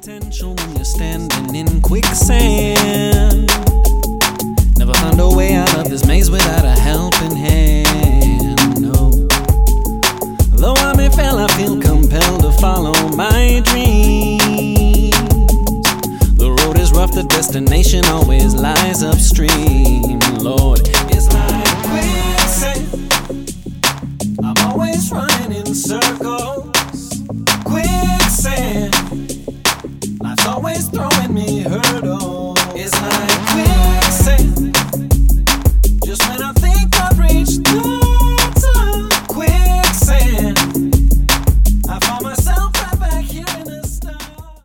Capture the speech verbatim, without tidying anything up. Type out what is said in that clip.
potential when you're standing in quicksand. Never found a way out of this maze without a helping hand, no. Though I may fail, I feel compelled to follow my dreams. The road is rough, the destination always lies upstream. Lord,